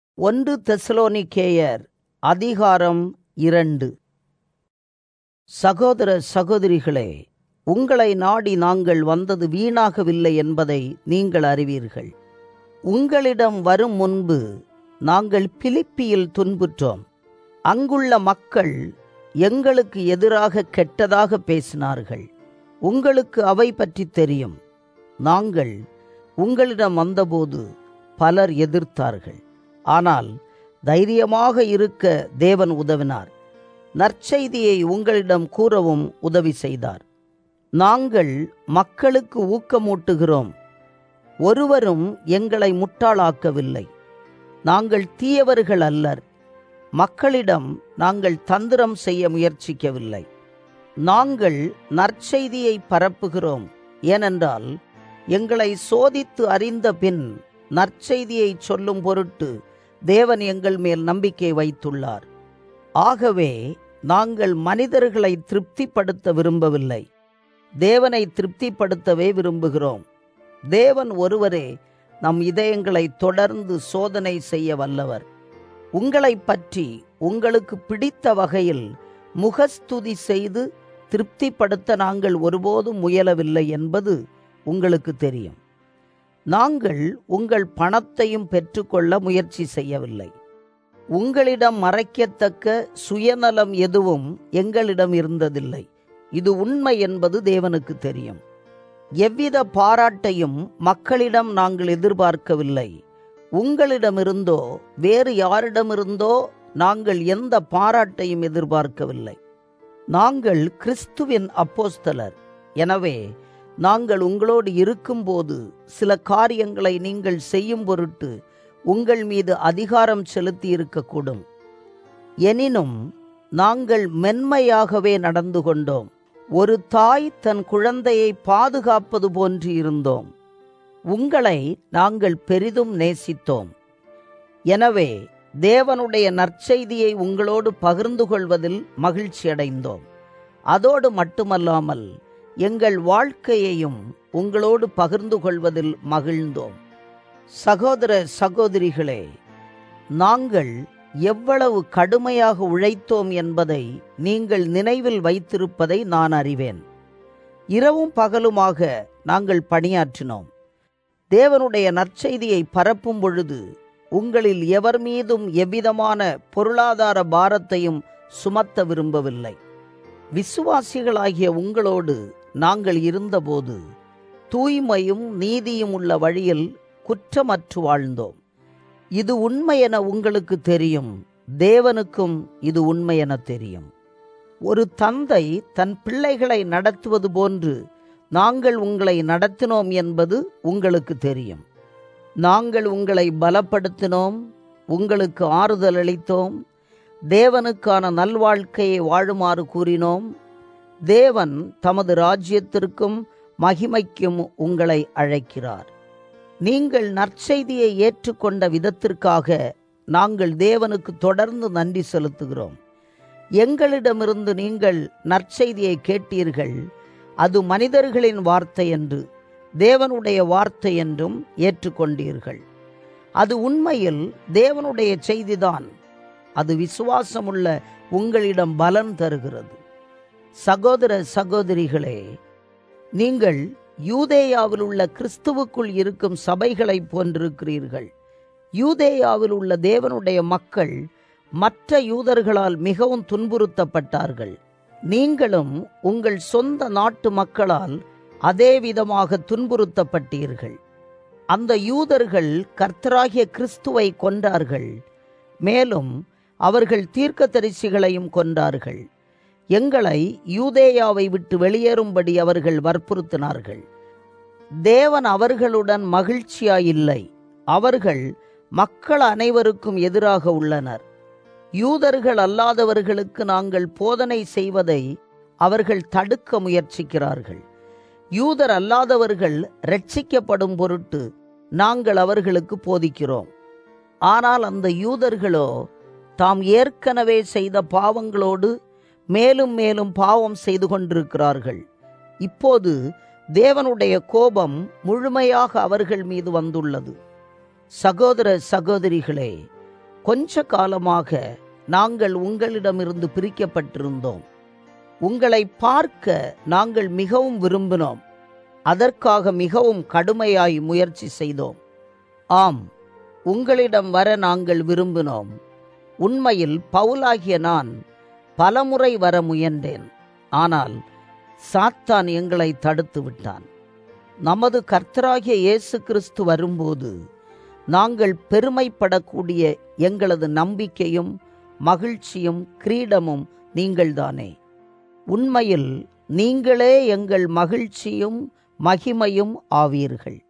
ஒன்று தெசலோனிக்கேயர் அதிகாரம் 2. சகோதர சகோதரிகளே, உங்களை நாடி நாங்கள் வந்தது வீணாகவில்லை என்பதை நீங்கள் அறிவீர்கள். உங்களிடம் வரும் முன்பு நாங்கள் பிலிப்பியில் துன்புற்றோம். அங்குள்ள மக்கள் எங்களுக்கு எதிராக கெட்டதாக பேசினார்கள். உங்களுக்கு அவை பற்றி தெரியும். நாங்கள் உங்களிடம் வந்தபோது பலர் எதிர்த்தார்கள். ஆனால் தைரியமாக இருக்க தேவன் உதவினார். நற்செய்தியை உங்களிடம் கூறவும் உதவி செய்தார். நாங்கள் மக்களுக்கு ஊக்கமூட்டுகிறோம். ஒருவரும் எங்களை முட்டாளாக்கவில்லை. நாங்கள் தீயவர்கள் அல்லர். மக்களிடம் நாங்கள் தந்திரம் செய்ய முயற்சிக்கவில்லை. நாங்கள் நற்செய்தியை பரப்புகிறோம். ஏனென்றால் எங்களை சோதித்து அறிந்த பின் நற்செய்தியை சொல்லும் பொருட்டு தேவன் எங்கள் மேல் நம்பிக்கை வைத்துள்ளார். ஆகவே நாங்கள் மனிதர்களை திருப்திப்படுத்த விரும்பவில்லை, தேவனை திருப்திப்படுத்தவே விரும்புகிறோம். தேவன் ஒருவரே நம் இதயங்களை தொடர்ந்து சோதனை செய்ய வல்லவர். உங்களை பற்றி உங்களுக்கு பிடித்த வகையில் முகஸ்துதி செய்து திருப்திப்படுத்த நாங்கள் ஒருபோதும் முயலவில்லை என்பது உங்களுக்கு தெரியும். நாங்கள் உங்கள் பணத்தையும் பெற்றுக்கொள்ள முயற்சி செய்யவில்லை. உங்களிடம் மறைக்கத்தக்க சுயநலம் எதுவும் எங்களிடம் இருந்ததில்லை. இது உண்மை என்பது தேவனுக்கு தெரியும். எவ்வித பாராட்டையும் மக்களிடம் நாங்கள் எதிர்பார்க்கவில்லை. உங்களிடமிருந்தோ வேறு யாரிடமிருந்தோ நாங்கள் எந்த பாராட்டையும் எதிர்பார்க்கவில்லை. நாங்கள் கிறிஸ்துவின் அப்போஸ்தலர். எனவே நாங்கள் உங்களோடு இருக்கும்போது சில காரியங்களை நீங்கள் செய்யும் பொருட்டு உங்கள் மீது அதிகாரம் செலுத்தி இருக்கக்கூடும். எனினும் நாங்கள் மென்மையாகவே நடந்து கொண்டோம். ஒரு தாய் தன் குழந்தையை பாதுகாப்பது போன்று இருந்தோம். உங்களை நாங்கள் பெரிதும் நேசித்தோம். எனவே தேவனுடைய நற்செய்தியை உங்களோடு பகிர்ந்து கொள்வதில் மகிழ்ச்சி அடைந்தோம். அதோடு மட்டுமல்லாமல் எங்கள் வாழ்க்கையையும் உங்களோடு பகிர்ந்து கொள்வதில் மகிழ்ந்தோம். சகோதர சகோதரிகளே, நாங்கள் எவ்வளவு கடுமையாக உழைத்தோம் என்பதை நீங்கள் நினைவில் வைத்திருப்பதை நான் அறிவேன். இரவும் பகலுமாக நாங்கள் பணியாற்றினோம். தேவனுடைய நற்செய்தியை பரப்பும் பொழுது உங்களில் எவர் மீதும் எவ்விதமான பொருளாதார பாரத்தையும் சுமத்த விரும்பவில்லை. விசுவாசிகளாகிய உங்களோடு நாங்கள் இருந்தபோது தூய்மையும் நீதியும் உள்ள வழியில் குற்றமற்று வாழ்ந்தோம். இது உண்மை என உங்களுக்கு தெரியும். தேவனுக்கும் இது உண்மை என தெரியும். ஒரு தந்தை தன் பிள்ளைகளை நடத்துவது போன்று நாங்கள் உங்களை நடத்தினோம் என்பது உங்களுக்கு தெரியும். நாங்கள் உங்களை பலப்படுத்தினோம், உங்களுக்கு ஆறுதல் அளித்தோம், தேவனுக்கான நல்வாழ்க்கையை வாழுமாறு கூறினோம். தேவன் தமது ராஜ்யத்திற்கும் மகிமைக்கும் உங்களை அழைக்கிறார். நீங்கள் நற்செய்தியை ஏற்றுக்கொண்ட விதத்திற்காக நாங்கள் தேவனுக்கு தொடர்ந்து நன்றி செலுத்துகிறோம். எங்களிடமிருந்து நீங்கள் நற்செய்தியை கேட்டீர்கள். அது மனிதர்களின் வார்த்தை என்று தேவனுடைய வார்த்தை என்றும் ஏற்றுக்கொண்டீர்கள். அது உண்மையில் தேவனுடைய செய்திதான். அது விசுவாசமுள்ள உங்களிடம் பலன் தருகிறது. சகோதர சகோதரிகளே, நீங்கள் யூதேயாவில் உள்ள கிறிஸ்துவுக்குள் இருக்கும் சபைகளை போன்றிருக்கிறீர்கள். யூதேயாவில் உள்ள தேவனுடைய மக்கள் மற்ற யூதர்களால் மிகவும் துன்புறுத்தப்பட்டார்கள். நீங்களும் உங்கள் சொந்த நாட்டு மக்களால் அதே விதமாக துன்புறுத்தப்பட்டீர்கள். அந்த யூதர்கள் கர்த்தராகிய கிறிஸ்துவை கொன்றார்கள். மேலும் அவர்கள் தீர்க்கதரிசிகளையும் கொன்றார்கள். எங்களை யூதேயாவை விட்டு வெளியேறும்படி அவர்கள் வற்புறுத்தினார்கள். தேவன் அவர்களுடன் மகிழ்ச்சியாயில்லை. அவர்கள் மக்கள் அனைவருக்கும் எதிராக உள்ளனர். யூதர்கள் அல்லாதவர்களுக்கு நாங்கள் போதனை செய்வதை அவர்கள் தடுக்க முயற்சிக்கிறார்கள். யூதர் அல்லாதவர்கள் இரட்சிக்கப்படும் பொருட்டு நாங்கள் அவர்களுக்கு போதிக்கிறோம். ஆனால் அந்த யூதர்களோ தாம் ஏற்கனவே செய்த பாவங்களோடு மேலும் மேலும் பாவம் செய்து கொண்டிருக்கிறார்கள். இப்போது தேவனுடைய கோபம் முழுமையாக அவர்கள் மீது வந்துள்ளது. சகோதர சகோதரிகளே, கொஞ்ச காலமாக நாங்கள் உங்களிடமிருந்து பிரிக்கப்பட்டிருந்தோம். உங்களை பார்க்க நாங்கள் மிகவும் விரும்பினோம். அதற்காக மிகவும் கடுமையாய் முயற்சி செய்தோம். ஆம், உங்களிடம் வர நாங்கள் விரும்பினோம். உண்மையில் பவுலாகிய நான் பலமுறை வர முயன்றேன். ஆனால் சாத்தான் எங்களை தடுத்து விட்டான். நமது கர்த்தராகிய இயேசு கிறிஸ்து வரும்போது நாங்கள் பெருமைப்படக்கூடிய எங்களது நம்பிக்கையும் மகிழ்ச்சியும் கிரீடமும் நீங்கள்தானே. உண்மையில் நீங்களே எங்கள் மகிழ்ச்சியும் மகிமையும் ஆவீர்கள்.